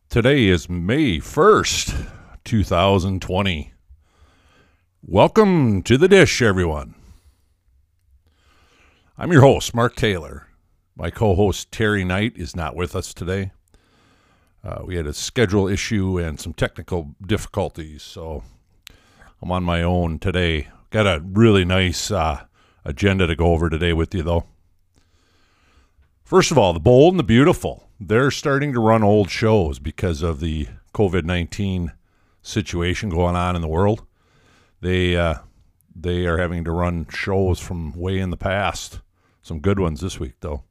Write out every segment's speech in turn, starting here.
Today is May 1st, 2020. Welcome to the dish, everyone. I'm your host, Mark Taylor. My co-host, Terry Knight, is not with us today. We had a schedule issue and some technical difficulties, so I'm on my own today. Got a really nice agenda to go over today with you, though. First of all, The Bold and the Beautiful. They're starting to run old shows because of the COVID-19 situation going on in the world. They are having to run shows from way in the past. Some good ones this week, though.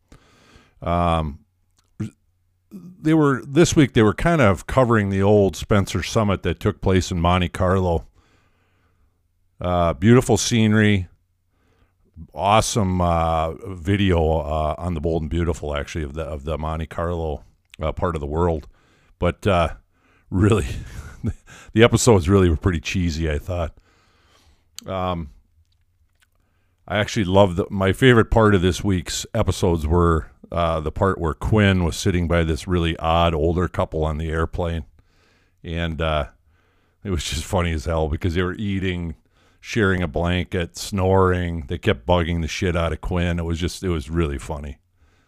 This week they were kind of covering the old Spencer Summit that took place in Monte Carlo. Beautiful scenery, awesome video on The Bold and Beautiful, actually, of the Monte Carlo part of the world. But really, the episodes really were pretty cheesy, I thought. I actually loved my favorite part of this week's episodes were the part where Quinn was sitting by this really odd older couple on the airplane. And it was just funny as hell because they were eating, sharing a blanket, snoring. They kept bugging the shit out of Quinn. It was really funny.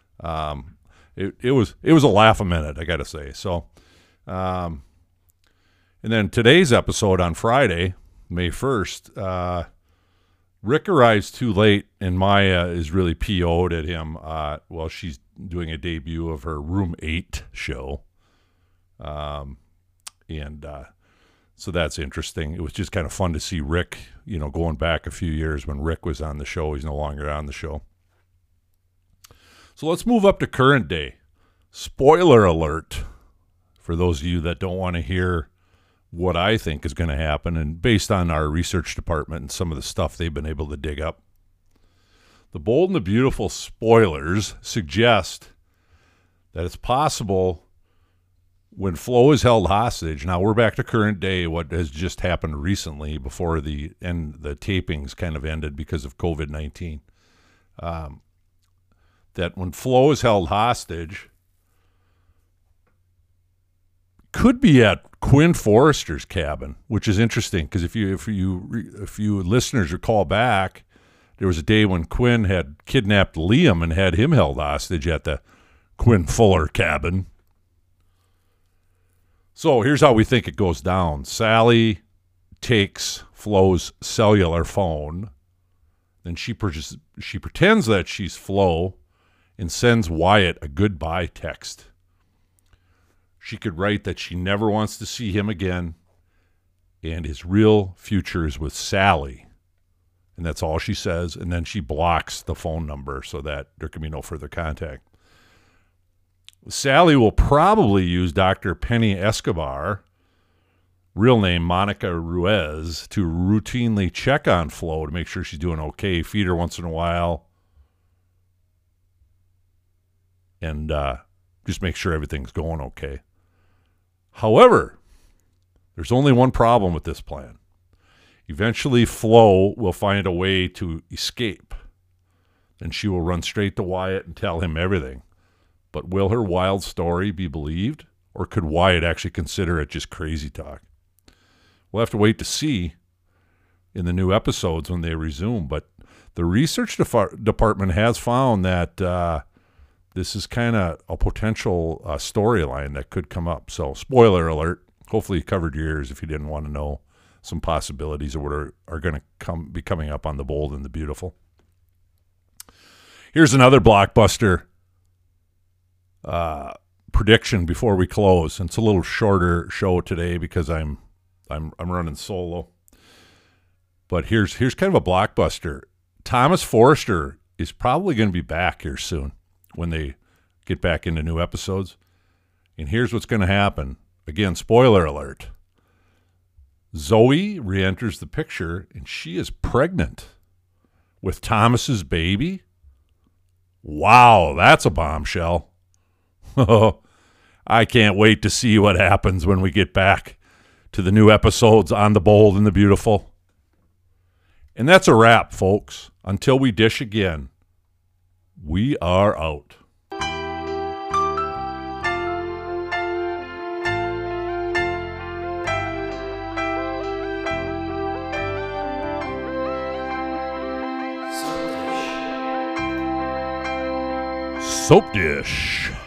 It was a laugh a minute, I got to say. So, and then today's episode on Friday, May 1st, Rick arrives too late, and Maya is really PO'd at him while she's doing a debut of her Room 8 show. So that's interesting. It was just kind of fun to see Rick, going back a few years when Rick was on the show. He's no longer on the show. So let's move up to current day. Spoiler alert for those of you that don't want to hear what I think is going to happen, and based on our research department and some of the stuff they've been able to dig up. The Bold and the Beautiful spoilers suggest that it's possible when Flo is held hostage. Now we're back to current day, what has just happened recently before the tapings kind of ended because of COVID-19. That when Flo is held hostage, could be at Quinn Forrester's cabin, which is interesting because if you listeners recall back, there was a day when Quinn had kidnapped Liam and had him held hostage at the Quinn Fuller cabin. So here's how we think it goes down. Sally takes Flo's cellular phone, then she pretends that she's Flo and sends Wyatt a goodbye text. She could write that she never wants to see him again, and his real future is with Sally. And that's all she says, and then she blocks the phone number so that there can be no further contact. Sally will probably use Dr. Penny Escobar, real name Monica Ruiz, to routinely check on Flo to make sure she's doing okay, feed her once in a while, and just make sure everything's going okay. However, there's only one problem with this plan. Eventually, Flo will find a way to escape. Then she will run straight to Wyatt and tell him everything. But will her wild story be believed? Or could Wyatt actually consider it just crazy talk? We'll have to wait to see in the new episodes when they resume. But the research department has found that this is kind of a potential storyline that could come up. So, spoiler alert. Hopefully you covered your ears if you didn't want to know some possibilities of what are going to be coming up on The Bold and the Beautiful. Here's another blockbuster prediction before we close. And it's a little shorter show today because I'm running solo. But here's kind of a blockbuster. Thomas Forrester is probably going to be back here soon when they get back into new episodes. And here's what's going to happen. Again, spoiler alert. Zoe re-enters the picture, and she is pregnant with Thomas's baby. Wow, that's a bombshell. I can't wait to see what happens when we get back to the new episodes on The Bold and the Beautiful. And that's a wrap, folks. Until we dish again, we are out. Soap Dish.